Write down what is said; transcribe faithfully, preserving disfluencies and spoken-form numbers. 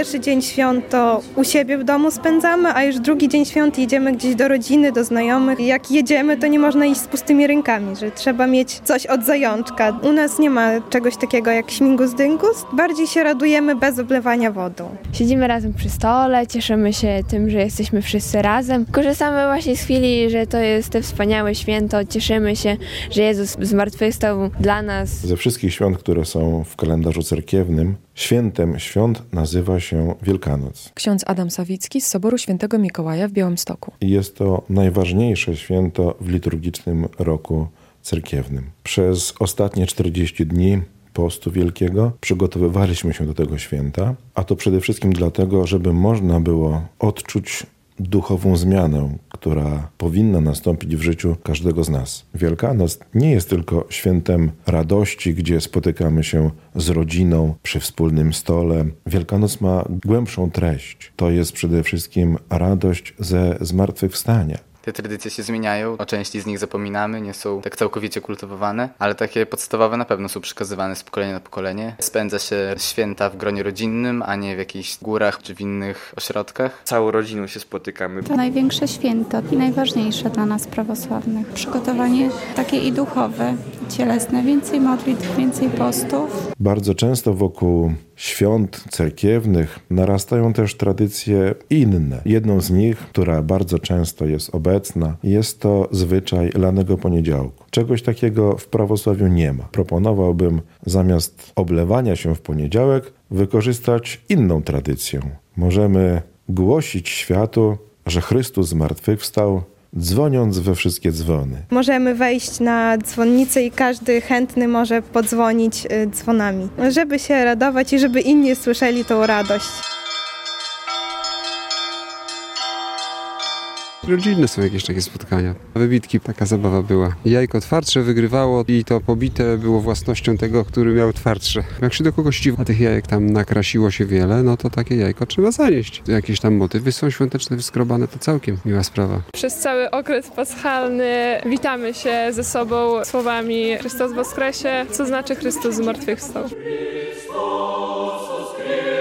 pierwszy dzień świąt to u siebie w domu spędzamy, a już drugi dzień świąt jedziemy gdzieś do rodziny, do znajomych. Jak jedziemy, to nie można iść z pustymi rękami, że trzeba mieć coś od zajączka. U nas nie ma czegoś takiego jak śmigus dyngus. Bardziej się radujemy bez oblewania wodą. Siedzimy razem przy stole, cieszymy się tym, że jesteśmy wszyscy razem. Korzystamy właśnie z chwili, że to jest te wspaniałe święto. Cieszymy się, że Jezus zmartwychwstał dla nas. Ze wszystkich świąt, które są w kalendarzu cerkiewnym, świętem świąt nazywa się Wielkanoc. Ksiądz Adam Sawicki z Soboru Świętego Mikołaja w Białymstoku. Jest to najważniejsze święto w liturgicznym roku cerkiewnym. Przez ostatnie czterdzieści dni postu wielkiego przygotowywaliśmy się do tego święta, a to przede wszystkim dlatego, żeby można było odczuć duchową zmianę, która powinna nastąpić w życiu każdego z nas. Wielkanoc nie jest tylko świętem radości, gdzie spotykamy się z rodziną przy wspólnym stole. Wielkanoc ma głębszą treść. To jest przede wszystkim radość ze zmartwychwstania. Te tradycje się zmieniają, o części z nich zapominamy, nie są tak całkowicie kultywowane, ale takie podstawowe na pewno są przekazywane z pokolenia na pokolenie. Spędza się święta w gronie rodzinnym, a nie w jakichś górach czy w innych ośrodkach. Całą rodziną się spotykamy. To największe święto i najważniejsze dla nas prawosławnych. Przygotowanie takie i duchowe, cielesne, więcej modlitw, więcej postów. Bardzo często wokół świąt cerkiewnych narastają też tradycje inne. Jedną z nich, która bardzo często jest obecna, jest to zwyczaj lanego poniedziałku. Czegoś takiego w prawosławiu nie ma. Proponowałbym zamiast oblewania się w poniedziałek wykorzystać inną tradycję. Możemy głosić światu, że Chrystus zmartwychwstał, dzwoniąc we wszystkie dzwony. Możemy wejść na dzwonnicę i każdy chętny może podzwonić dzwonami, żeby się radować i żeby inni słyszeli tą radość. Rodzinne są jakieś takie spotkania. Wybitki, taka zabawa była. Jajko twardsze wygrywało i to pobite było własnością tego, który miał twardsze. Jak się do kogoś dziwa, a tych jajek tam nakrasiło się wiele, no to takie jajko trzeba zanieść. Jakieś tam motywy są świąteczne, wyskrobane, to całkiem miła sprawa. Przez cały okres paschalny witamy się ze sobą słowami Chrystus woskresie, co znaczy Chrystus zmartwychwstał.